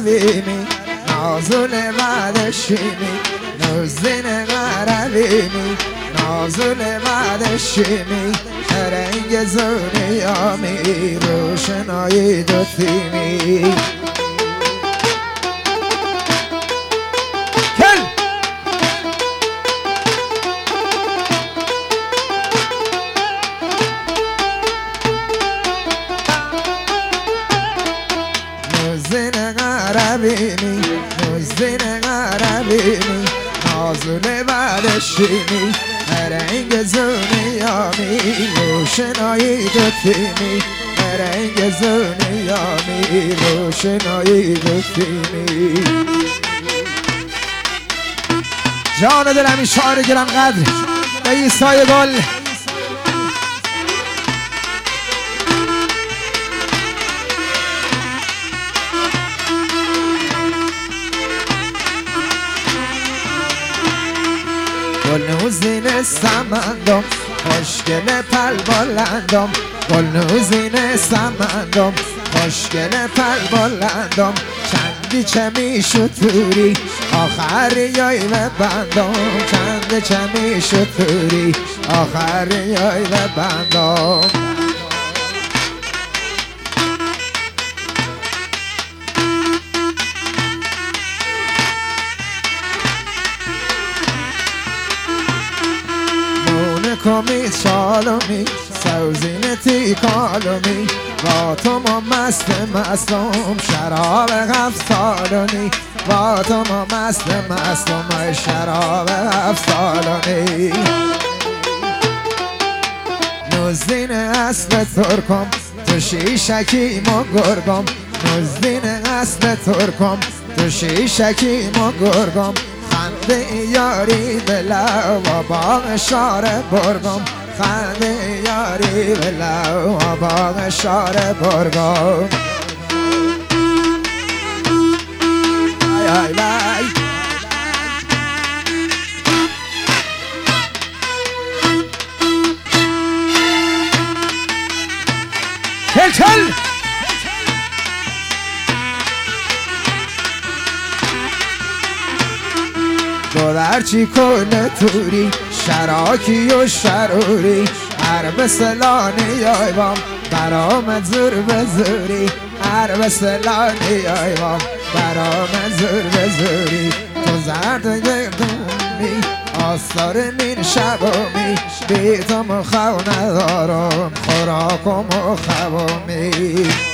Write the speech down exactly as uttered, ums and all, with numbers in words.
غربیمی نازل بعدشیمی نوزین غربیمی نازل بعدشیمی رنگ زونیامی روشنایی دو تیمی نوزین غربیمی نوزین غربیمی نازل بعدشیمی رنگ زونیامی روشنایی دو تیمی رنگ زونیامی روشنایی دو تیمی جان دلمی شعر گران قدر به عیسای گل گلنوزین سمندم خوشگل پل بلندم گلنوزین سمندم خوشگل پل بلندم چندی چمی شطوری آخر یای ببندم چندی چمی شطوری آخر یای ببندم کمی چالمی سوزینتی کالمی با تو ما مست مستم شراب هفت سالونی با تو ما مست مستم شراب هفت سالونی نوزین اصل ترکم تو شیشکی ما گرگم نوزین اصل ترکم تو شیشکی ما گرگم خنده یاری به لب و باغ شار برگم خنده یاری به لب و باغ شار برگم ای ای ای چل چل گذرچی کنه توری شراکی و شروری عرب سلانی آیوام برام زور به زوری عرب سلانی آیوام برام زور به زوری تو زرد گردومی آستار نین شبامی بی تو مخو ندارم خوراکم و خوابامی